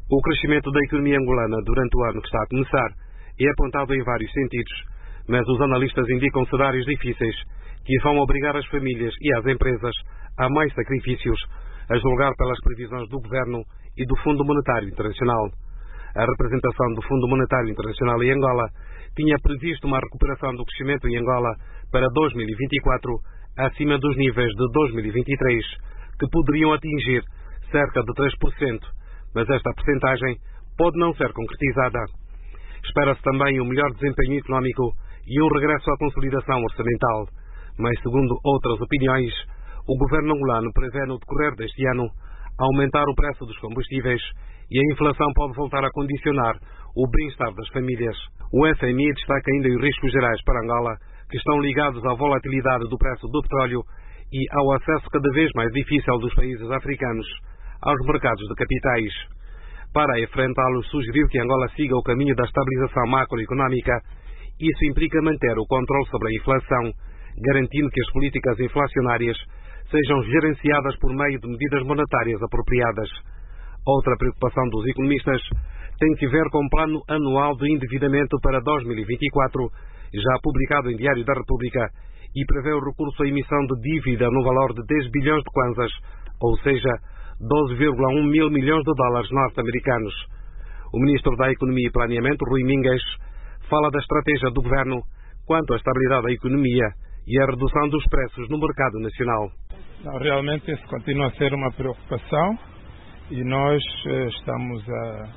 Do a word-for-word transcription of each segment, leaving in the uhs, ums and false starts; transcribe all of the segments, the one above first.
O crescimento da economia angolana durante o ano que está a começar é apontado em vários sentidos, mas os analistas indicam cenários difíceis que vão obrigar as famílias e as empresas a mais sacrifícios, a julgar pelas previsões do Governo e do Fundo Monetário Internacional. A representação do Fundo Monetário Internacional em Angola tinha previsto uma recuperação do crescimento em Angola para dois mil e vinte e quatro acima dos níveis de dois mil e vinte e três, que poderiam atingir cerca de três por cento, mas esta percentagem pode não ser concretizada. Espera-se também um melhor desempenho económico e um regresso à consolidação orçamental, mas, segundo outras opiniões, o governo angolano prevê no decorrer deste ano aumentar o preço dos combustíveis e a inflação pode voltar a condicionar o bem-estar das famílias. O F M I destaca ainda os riscos gerais para Angola, que estão ligados à volatilidade do preço do petróleo e ao acesso cada vez mais difícil dos países africanos aos mercados de capitais. Para enfrentá-lo, sugeriu que Angola siga o caminho da estabilização macroeconómica. Isso implica manter o controle sobre a inflação, garantindo que as políticas inflacionárias sejam gerenciadas por meio de medidas monetárias apropriadas. Outra preocupação dos economistas tem que ver com o Plano Anual de Endividamento para dois mil e vinte e quatro, já publicado em Diário da República, e prevê o recurso à emissão de dívida no valor de dez bilhões de kwanzas, ou seja, doze vírgula um mil milhões de dólares norte-americanos. O ministro da Economia e Planeamento, Rui Mingues, fala da estratégia do governo quanto à estabilidade da economia e à redução dos preços no mercado nacional. Não, realmente isso continua a ser uma preocupação e nós eh, estamos a,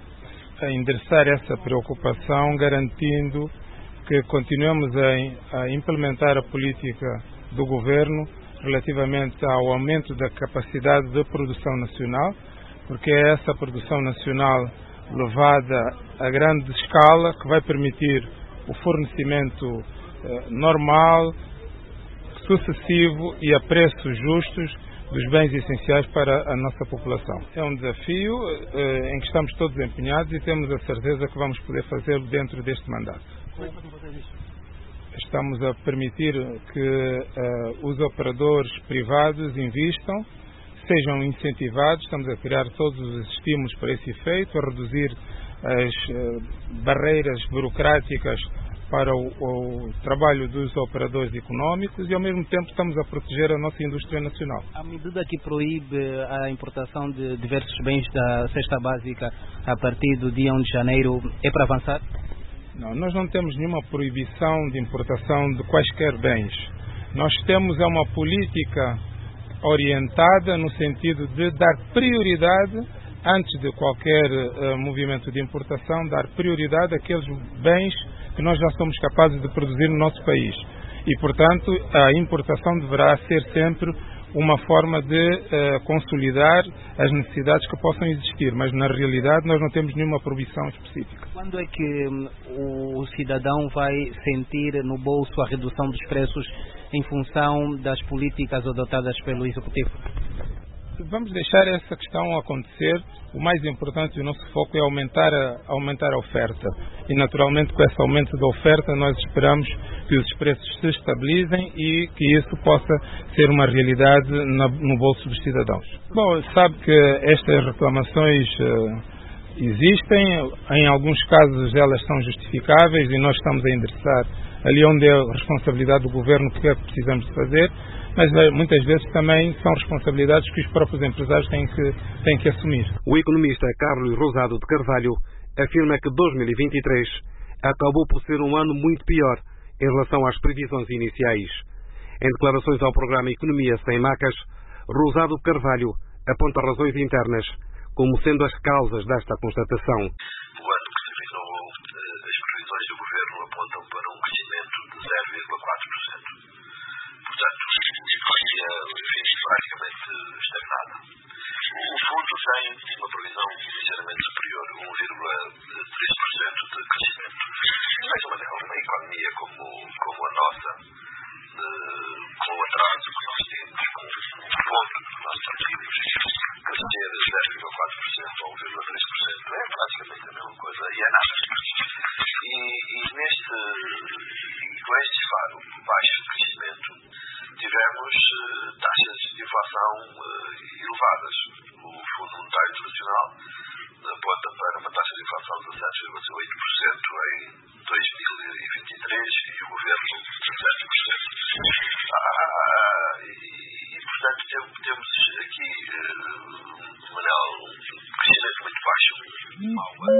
a endereçar essa preocupação garantindo que continuemos a, a implementar a política do governo relativamente ao aumento da capacidade de produção nacional, porque é essa produção nacional levada a grande escala que vai permitir o fornecimento eh, normal, sucessivo e a preços justos dos bens essenciais para a nossa população. É um desafio eh, em que estamos todos empenhados e temos a certeza que vamos poder fazê-lo dentro deste mandato. Estamos a permitir que uh, os operadores privados invistam, sejam incentivados, estamos a criar todos os estímulos para esse efeito, a reduzir as uh, barreiras burocráticas para o, o trabalho dos operadores económicos e, ao mesmo tempo, estamos a proteger a nossa indústria nacional. A medida que proíbe a importação de diversos bens da cesta básica a partir do dia primeiro de janeiro é para avançar? Não, nós não temos nenhuma proibição de importação de quaisquer bens. Nós temos é uma política orientada no sentido de dar prioridade, antes de qualquer uh, movimento de importação, dar prioridade àqueles bens que nós já somos capazes de produzir no nosso país. E, portanto, a importação deverá ser sempre uma forma de uh, consolidar as necessidades que possam existir, mas na realidade nós não temos nenhuma proibição específica. Quando é que um, o cidadão vai sentir no bolso a redução dos preços em função das políticas adotadas pelo Executivo? Vamos deixar essa questão acontecer. O mais importante, o nosso foco é aumentar a, aumentar a oferta. E, naturalmente, com esse aumento da oferta, nós esperamos que os preços se estabilizem e que isso possa ser uma realidade na, no bolso dos cidadãos. Bom, sabe que estas reclamações uh, existem. Em alguns casos, elas são justificáveis e nós estamos a endereçar ali onde é a responsabilidade do governo que é que precisamos de fazer. Mas muitas vezes também são responsabilidades que os próprios empresários têm que, têm que assumir. O economista Carlos Rosado de Carvalho afirma que dois mil e vinte e três acabou por ser um ano muito pior em relação às previsões iniciais. Em declarações ao programa Economia Sem Macas, Rosado de Carvalho aponta razões internas como sendo as causas desta constatação. O ano que terminou, as previsões do governo apontam para um crescimento de zero vírgula quatro por cento. Portanto, a economia fez praticamente estagnada. O fundo tem uma previsão ligeiramente superior, um vírgula três por cento de crescimento. Mas uma, uma economia como, como a nossa, de, com o atraso que nós temos, com o ponto que nós partimos, crescer zero vírgula quatro por cento ou um vírgula três por cento é praticamente a mesma coisa e é nada. E, e, neste, e com este faro baixo crescimento, tivemos uh, taxas de inflação uh, elevadas. O Fundo Monetário Internacional uh, um mau ano.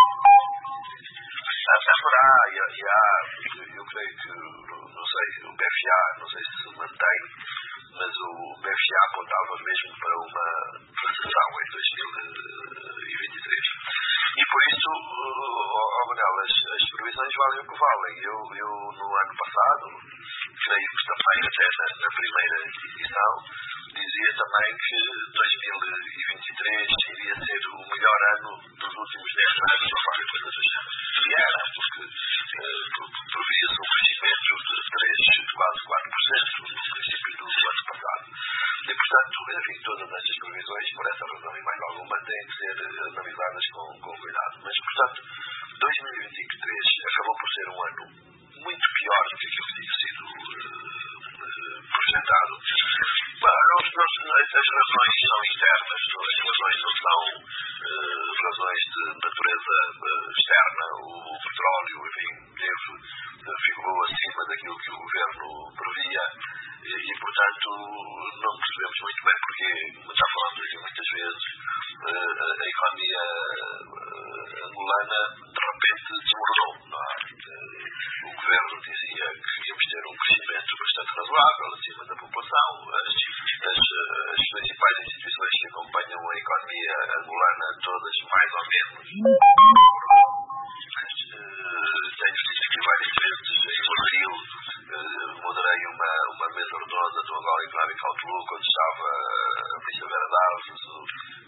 Haverá, e há, eu creio que, não sei, o B F A, não sei se se mantém, mas o B F A apontava mesmo para uma recessão em dois mil e vinte e três. E por isso, oh, Manel, as, as previsões valem o que valem. Eu, eu no ano passado, creio que também até na, na primeira edição, dizia também que dois mil e vinte e três iria ser o melhor ano dos últimos dez anos, ou qualquer coisa do género. E era, porque uh, previa-se um crescimento de três, quase quatro por cento no princípio do ano passado. E, portanto, enfim, todas estas previsões, por essa razão e mais alguma, têm que ser analisadas com, com cuidado. Mas, portanto, dois mil e vinte e três acabou por ser um ano muito pior do que aquilo que tinha sido uh, projetado. As razões são internas, as razões não são uh, razões de natureza uh, externa. O, o petróleo, enfim, teve, ficou acima daquilo que o governo previa e, e, portanto, não percebemos muito bem porque, como já falamos aqui muitas vezes, uh, a economia uh, angolana de repente desmoronou. Não é? Uh, o governo dizia que íamos ter um crescimento bastante razoável acima da população. As, as, as principais instituições que acompanham a economia angolana, todas mais ou menos. Mas uh, tenho dito aqui várias vezes, em abril, uh, moderei uma, uma mesa redonda do Angola Economic Outlook, onde estava a Ministra Vera Daves, o,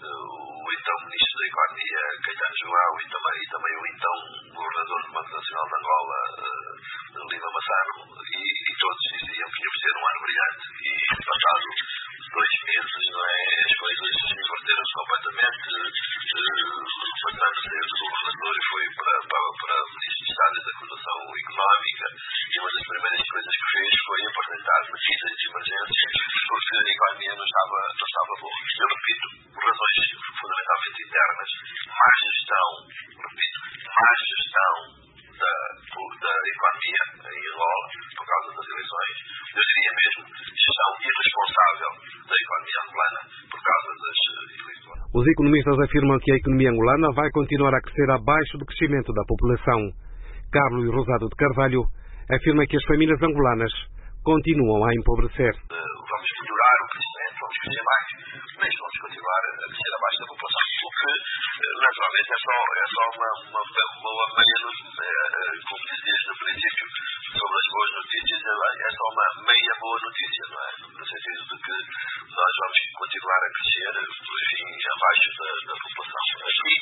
o então Ministro da Economia, Caetano João, e também, e também o então Governador do Banco Nacional de Angola, uh, Lima Massaro, e, e todos diziam que íamos ter um ano brilhante, e passado dois meses, não é, as coisas inverteram-se completamente, uh, passando a ser do Governador e foi para, para, para o Ministro de Estado da Acusação Económica, e uma das primeiras coisas que fez foi apresentar medidas de emergência, porque a economia não estava, não estava boa. Eu repito, por razões fundamentalmente internas, má gestão, repito, má gestão da, da economia em Angola, por causa das eleições, eu diria mesmo gestão irresponsável da economia angolana, por causa das eleições. Os economistas afirmam que a economia angolana vai continuar a crescer abaixo do crescimento da população. Carlos Rosado de Carvalho afirma que as famílias angolanas continuam a empobrecer. Vamos melhorar o crescimento, vamos crescer mais, mas vamos continuar a crescer abaixo da população, o que naturalmente é só, é só uma, uma, uma meia, como dizias no princípio, sobre as boas notícias, é só uma meia boa notícia, não é? No sentido de que nós vamos continuar a crescer, enfim, abaixo da, da população. Aqui,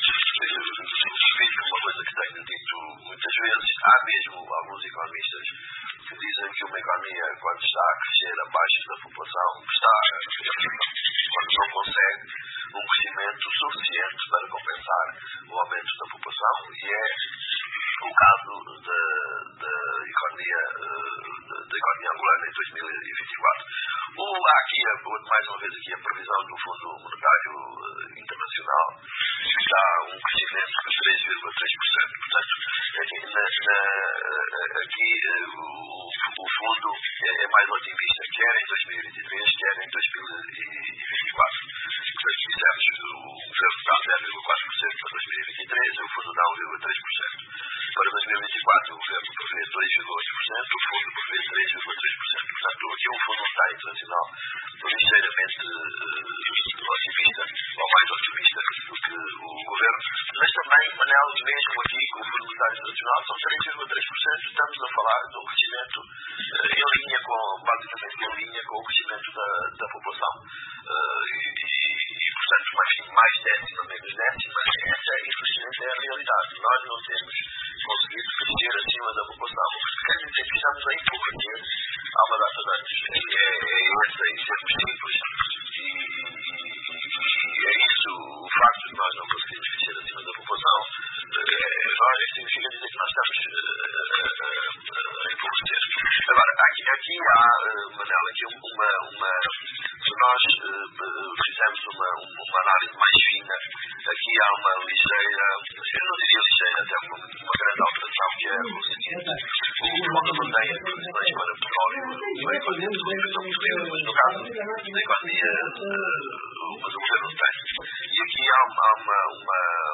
repito uma coisa que tenho dito muitas vezes, há mesmo alguns economistas que dizem que uma economia, quando está a crescer abaixo da população, está a quando não consegue um crescimento suficiente para compensar o aumento da população, e é o caso da, da economia da, da economia angolana em dois mil e vinte e quatro. O, há aqui, mais uma vez, aqui a previsão do Fundo Monetário Internacional, que dá um crescimento de três vírgula três por cento. Portanto, aqui, na, na, aqui o, o fundo é, é mais otimista, quer em dois mil e vinte e três, quer em dois mil e vinte e quatro. Portanto, dissemos, o governo dá zero vírgula quatro por cento para dois mil e vinte e três, o fundo dá um vírgula três por cento. Para dois mil e vinte e quatro, o governo prevê dois vírgula oito por cento, o fundo prevê três vírgula três por cento. Portanto, aqui o Fundo Monetário Internacional ligeiramente uh, otimista, ou mais otimista do que o governo. Mas também, Manel, mesmo aqui com o Fundo Monetário Internacional, são três vírgula três por cento. Estamos a falar de um crescimento uh, em linha com, basicamente em linha com o crescimento da, da população. Uh, e, e, portanto, mais, mais décima, menos décima, essa infelizmente é a realidade. Nós não temos conseguido crescer acima da população. O que quer dizer que estamos a empobrecer há uma data de anos. É, é, é esse, em termos simples, e, e, e é isso, o facto de nós não conseguirmos crescer acima da população, é, é, significa dizer que nós estamos a empobrecer. Agora, aqui, aqui há, Manela, aqui uma, uma, se nós uh, fizermos uma, uma análise mais fina, aqui há uma ligeira, eu não diria ligeira, até uma, uma grande alteração, que é o seguinte: o governo mantém as previsões para o petróleo, a economia de recuperação portuguesa, mas no caso da economia, uh, mas o governo não tem. E aqui há uma, uma, uma, uma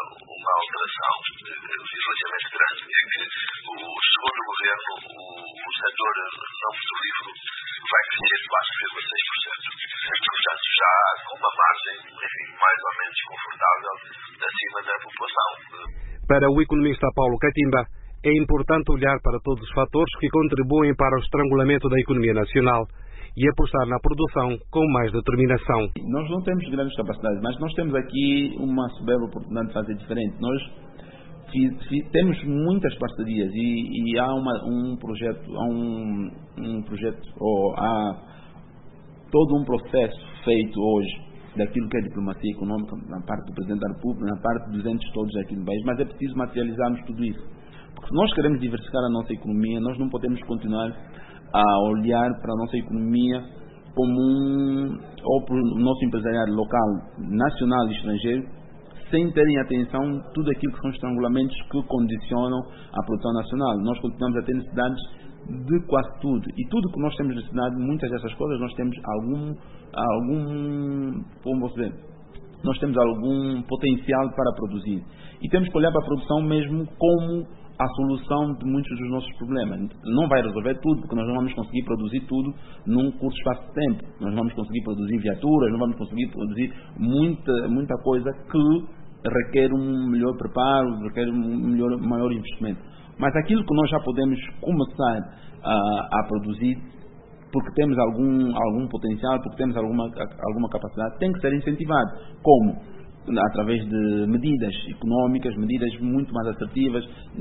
uma alteração relativamente grande, é que, o, segundo o Governo, o, o setor não petrolífero vai crescer quatro vírgula seis por cento. Portanto, já com uma margem, enfim, mais ou menos confortável acima da população. Para o economista Paulo Catimba, é importante olhar para todos os fatores que contribuem para o estrangulamento da economia nacional e apostar na produção com mais determinação. Nós não temos grandes capacidades, mas nós temos aqui uma soberba oportunidade de fazer diferente. Nós fi, fi, temos muitas parcerias e, e há uma, um projeto, há um, um projeto, ou há todo um processo feito hoje daquilo que é diplomacia econômica, na parte do Presidente da República, na parte dos entes todos aqui no país, mas é preciso materializarmos tudo isso. Porque se nós queremos diversificar a nossa economia, nós não podemos continuar a olhar para a nossa economia como um, ou para o nosso empresariado local, nacional e estrangeiro, sem terem atenção tudo aquilo que são estrangulamentos que condicionam a produção nacional. Nós continuamos a ter necessidades de quase tudo. E tudo que nós temos necessidade, muitas dessas coisas, nós temos algum, algum, como vou dizer, nós temos algum potencial para produzir. E temos que olhar para a produção mesmo como a solução de muitos dos nossos problemas. Não vai resolver tudo, porque nós não vamos conseguir produzir tudo num curto espaço de tempo. Nós não vamos conseguir produzir viaturas, não vamos conseguir produzir muita, muita coisa que requer um melhor preparo, requer um melhor, maior investimento. Mas aquilo que nós já podemos começar a, a produzir, porque temos algum, algum potencial, porque temos alguma, alguma capacidade, tem que ser incentivado. Como? Através de medidas económicas, medidas muito mais assertivas,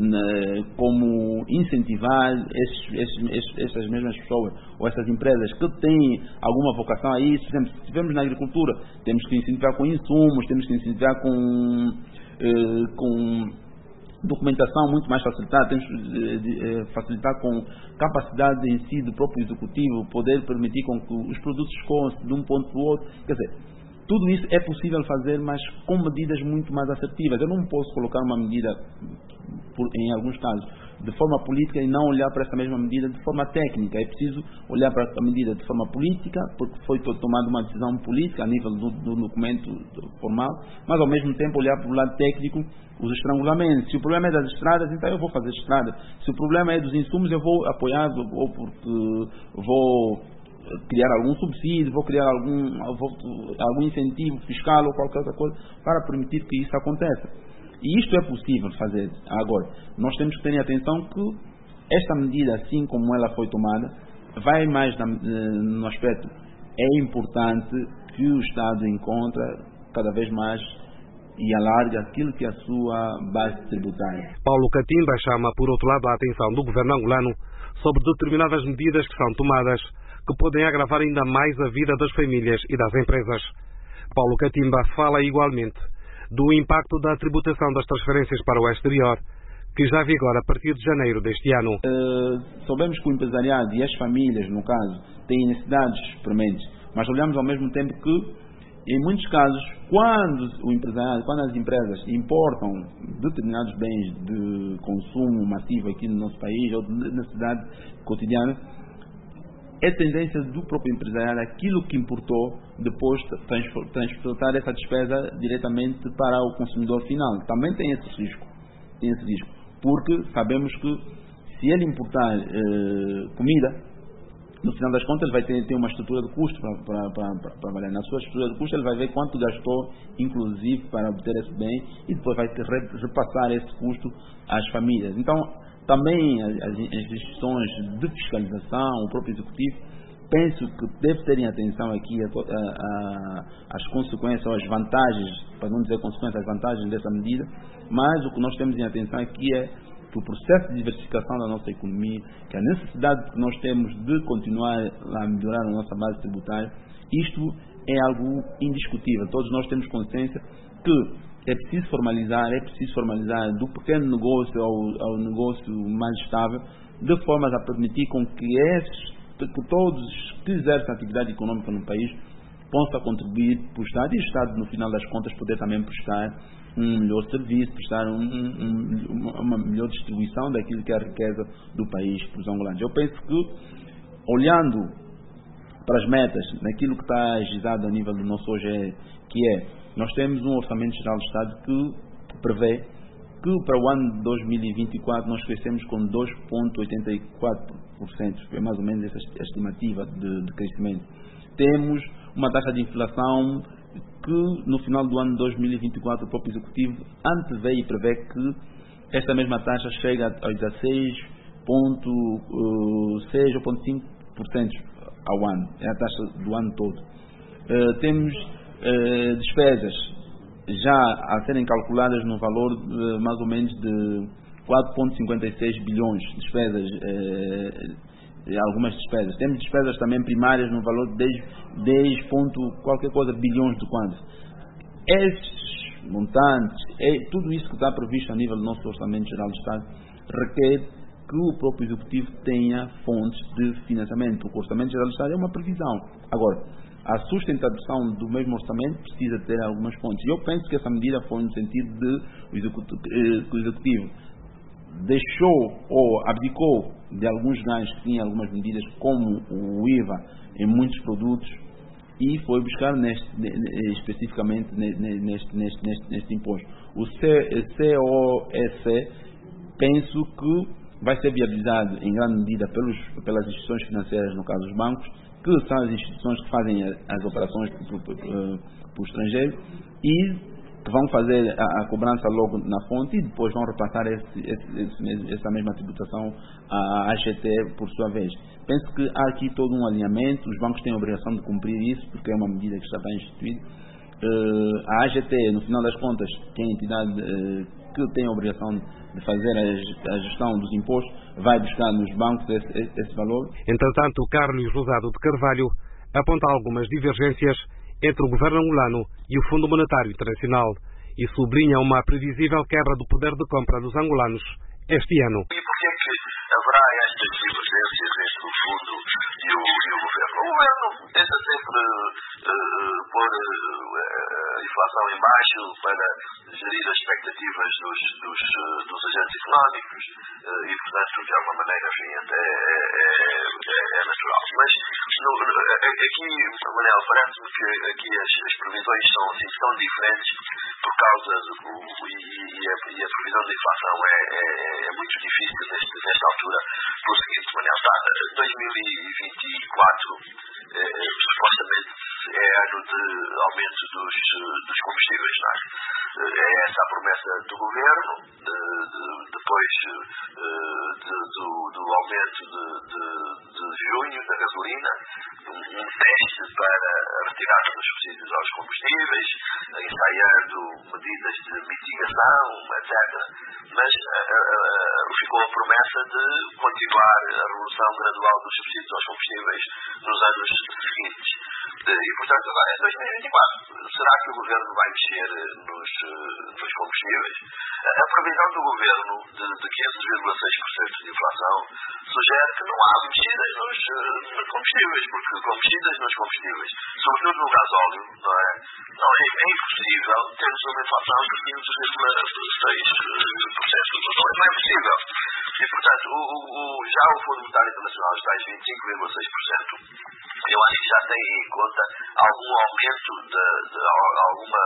como incentivar esses, esses, esses, essas mesmas pessoas ou essas empresas que têm alguma vocação a isso. Por exemplo, se estivermos na agricultura, temos que incentivar com insumos, temos que incentivar com, com documentação muito mais facilitada, temos que facilitar com capacidade em si do próprio executivo, poder permitir com que os produtos escoam-se de um ponto para o outro. Quer dizer, tudo isso é possível fazer, mas com medidas muito mais assertivas. Eu não posso colocar uma medida, por, em alguns casos, de forma política e não olhar para essa mesma medida de forma técnica. É preciso olhar para a medida de forma política, porque foi tomada uma decisão política a nível do, do documento formal, mas ao mesmo tempo olhar para o lado técnico, os estrangulamentos. Se o problema é das estradas, então eu vou fazer estradas. Se o problema é dos insumos, eu vou apoiar, ou porque vou criar algum subsídio, vou criar algum, vou, algum incentivo fiscal ou qualquer outra coisa para permitir que isso aconteça. E isto é possível fazer. Agora, nós temos que ter atenção que esta medida, assim como ela foi tomada, vai mais na, no aspecto, é importante que o Estado encontre cada vez mais e alargue aquilo que é a sua base tributária. Paulo Catimba chama, por outro lado, a atenção do governo angolano sobre determinadas medidas que são tomadas que podem agravar ainda mais a vida das famílias e das empresas. Paulo Catimba fala igualmente do impacto da tributação das transferências para o exterior, que já vigora a partir de janeiro deste ano. Uh, sabemos que o empresariado e as famílias, no caso, têm necessidades prementes, mas olhamos ao mesmo tempo que, em muitos casos, quando o empresariado, quando as empresas importam determinados bens de consumo massivo aqui no nosso país, ou de necessidade cotidiana, é tendência do próprio empresariado, aquilo que importou, depois transportar essa despesa diretamente para o consumidor final. Também tem esse risco, tem esse risco, porque sabemos que se ele importar eh, comida, no final das contas ele vai ter, ter uma estrutura de custo para, para, para, para trabalhar. Na sua estrutura de custo ele vai ver quanto gastou, inclusive, para obter esse bem, e depois vai ter, repassar esse custo às famílias. Então, também as instituições de fiscalização, o próprio executivo, penso que deve terem atenção aqui às consequências, às vantagens, para não dizer consequências, as vantagens dessa medida, mas o que nós temos em atenção aqui é que o processo de diversificação da nossa economia, que a necessidade que nós temos de continuar a melhorar a nossa base tributária, isto é algo indiscutível. Todos nós temos consciência que é preciso formalizar, é preciso formalizar do pequeno negócio ao, ao negócio mais estável, de forma a permitir com que, esses, que todos que exercem atividade econômica no país possam contribuir para o Estado e o Estado, no final das contas, poder também prestar um melhor serviço, prestar um, um, uma melhor distribuição daquilo que é a riqueza do país para os angolanos. Eu penso que, olhando para as metas, naquilo que está agizado a nível do nosso O G E, que é, nós temos um Orçamento Geral do Estado que prevê que para o ano de dois mil e vinte e quatro nós crescemos com dois vírgula oitenta e quatro por cento, é mais ou menos essa estimativa de, de crescimento. Temos uma taxa de inflação que no final do ano de dois mil e vinte e quatro o próprio Executivo antevê e prevê que esta mesma taxa chega aos dezasseis vírgula seis ou cinco por cento ao ano, é a taxa do ano todo. Uh, temos uh, despesas já a serem calculadas no valor de, mais ou menos de quatro vírgula cinquenta e seis bilhões de despesas, eh, algumas despesas. Temos despesas também primárias no valor de dez, dez ponto qualquer coisa bilhões de quanto. Esses montantes, é, tudo isso que está previsto a nível do nosso Orçamento Geral do Estado requer que o próprio Executivo tenha fontes de financiamento, porque o Orçamento Geral do Estado é uma previsão. Agora, a sustentação do mesmo orçamento precisa ter algumas fontes. E eu penso que essa medida foi no sentido de o Executivo, que o Executivo deixou ou abdicou de alguns ganhos que tinha algumas medidas, como o I V A em muitos produtos, e foi buscar neste, especificamente neste, neste, neste, neste imposto. O C O S, penso que vai ser viabilizado em grande medida pelos, pelas instituições financeiras, no caso os bancos, que são as instituições que fazem as operações para o estrangeiro e que vão fazer a, a cobrança logo na fonte e depois vão repassar esse, esse, esse, essa mesma tributação à A G T por sua vez. Penso que há aqui todo um alinhamento, os bancos têm a obrigação de cumprir isso, porque é uma medida que já está instituída. Uh, a A G T, no final das contas, que é a entidade uh, que tem a obrigação de fazer a, a gestão dos impostos, vai buscar nos bancos esse, esse valor. Entretanto, Carlos Rosado de Carvalho aponta algumas divergências entre o governo angolano e o Fundo Monetário Internacional e sublinha uma previsível quebra do poder de compra dos angolanos este ano. E por que é que haverá estas divergências entre o Fundo e o, e o governo? O governo tenta sempre uh, pôr uh, a inflação em baixo para gerir as expectativas dos, dos, uh, dos agentes económicos uh, e, portanto, de alguma maneira, enfim, até é, é, é natural. Mas no, aqui, Manel, parece-me que aqui as, as previsões são, assim, são diferentes por causa do, e, e, a, e a previsão da inflação é, é, é muito difícil neste, nesta altura, pelo seguinte, Manel, está, dois mil e vinte e quatro eh, supostamente é ano de aumento dos, dos combustíveis, não é? É essa a promessa do governo, de, de, depois de, do, do aumento de, de, de junho da gasolina, um, um teste para a retirada dos subsídios aos combustíveis, ensaiando medidas de mitigação, etcétera. Mas a, a, a, ficou a promessa de continuar a redução gradual dos subsídios aos combustíveis nos anos seguintes. E, portanto, agora é dois mil e vinte e quatro. Será que o governo vai mexer nos, nos combustíveis? A previsão do governo de, de quinze vírgula seis por cento de inflação sugere que não há mexidas nos, nos combustíveis, porque combustíveis nos combustíveis, sobretudo no gasóleo, não é? Não é, é impossível termos uma inflação de quinze vírgula seis por cento. Não, não é possível. E, portanto, o, o, já o Fundo Monetário Internacional está em vinte e cinco vírgula seis por cento. Eu acho que já tem em conta algum aumento, de, de, de alguma,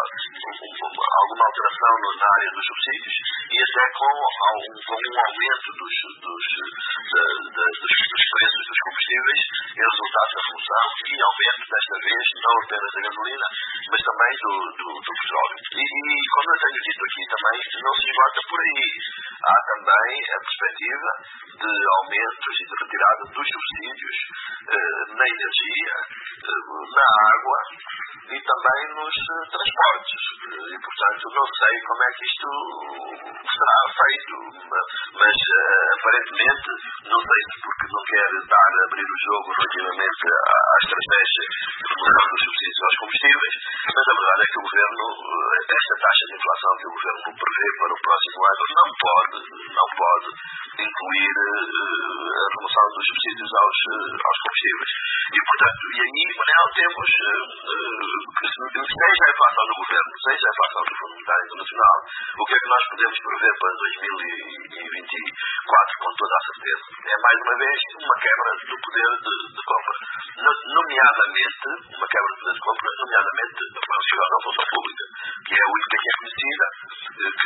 de, alguma alteração na área dos subsídios e até com, com um aumento dos, dos, de, de, dos, dos preços dos combustíveis em resultado da redução e aumento, desta vez, não apenas da gasolina, mas também do, do, do petróleo. E, e, como eu tenho dito aqui também, não se esgota por aí. Há também a perspectiva de aumentos e de retirada dos subsídios eh, na energia, eh, na água e também nos eh, transportes. E, portanto, não sei como é que isto será feito, mas eh, aparentemente, não sei se porque não quer dar a abrir o jogo relativamente à, à estratégia de redução dos subsídios aos combustíveis, mas a verdade é que o governo, esta taxa de inflação que o governo prevê para o próximo ano, não pode, não pode incluir uh, a remoção dos subsídios aos, uh, aos combustíveis. E, portanto, e aí, Manel, temos uh, uh, que seja a inflação do governo, seja a inflação do Fundo Monetário Internacional, o que é que nós podemos prever para dois mil e vinte e quatro com toda a certeza? É, mais uma vez, uma quebra do poder de, de compra. No, nomeadamente, uma quebra do poder de compra, nomeadamente a função da função pública, que é a única que é conhecida, que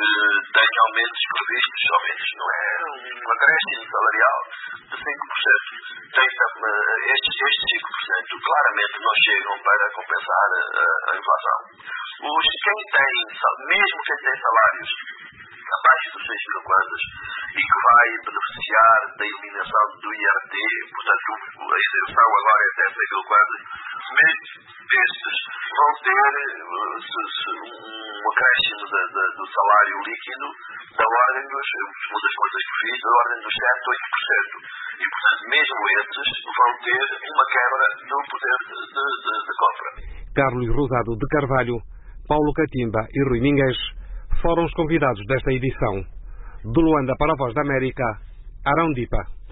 cento, não é? Um acréscimo salarial de cinco por cento. Tem, estes, estes cinco por cento claramente não chegam para compensar a, a inflação. Os, quem tem, mesmo quem tem salários abaixo dos seis mil kwanzas e que vai beneficiar da eliminação do I R T, portanto a isenção agora é até seis mil kwanzas, mesmo estes vão ter se, se, um acréscimo de, de, do salário líquido da ordem dos, uma das coisas que fiz, da ordem dos sete, oito por cento. E portanto mesmo estes vão ter uma quebra do poder de, de, de, de compra. Carlos Rosado de Carvalho, Paulo Catimba e Rui Mingues foram os convidados desta edição. De Luanda para a Voz da América, Arão Dipa.